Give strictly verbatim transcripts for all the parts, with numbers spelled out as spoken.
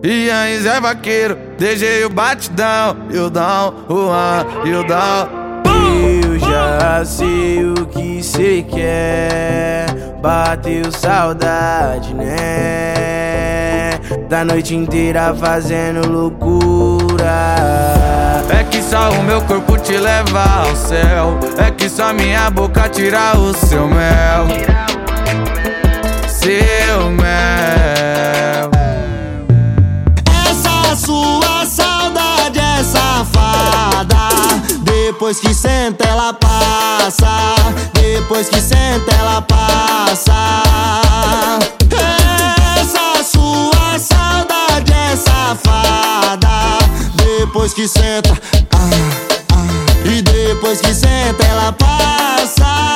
E aí Zé Vaqueiro, D J o batidão, e o down, o an, e o down. Eu já sei o que cê quer, bateu saudade, né? Da noite inteira fazendo loucura. É que só o meu corpo te leva ao céu, é que só minha boca tira o seu mel. Seu mel. Essa sua saudade é safada. Depois que senta ela passa, depois que senta ela passa. Essa sua saudade é safada. Depois que senta, ah, ah, e depois que senta ela passa.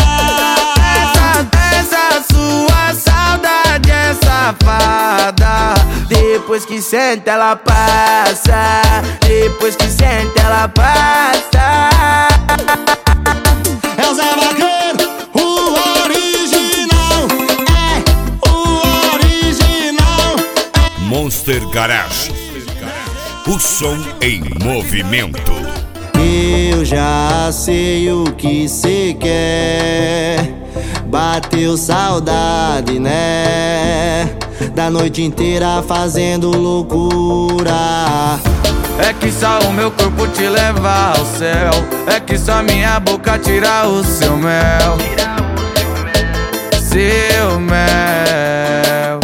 Depois que senta ela passa, depois que senta ela passa. É o Zé Vaqueiro, o original, é o original. Monster Garage, o som em movimento. Eu já sei o que cê quer, bateu saudade, né? Da noite inteira fazendo loucura. É que só o meu corpo te leva ao céu, é que só minha boca tira o seu mel. Seu mel.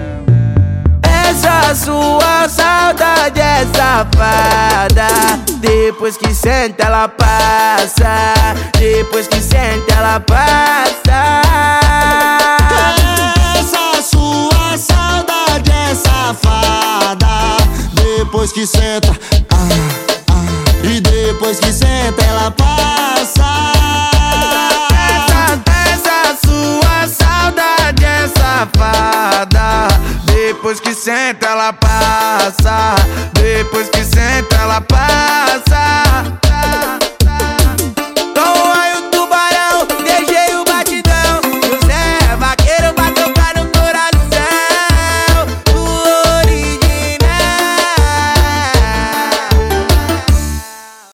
Essa sua saudade é safada. Depois que senta ela passa, depois que senta ela passa. Essa sua saudade é safada. Depois que senta, ah, ah, e depois que senta ela passa. Essa, essa sua saudade é safada. Depois que senta ela passa, depois que senta ela passa.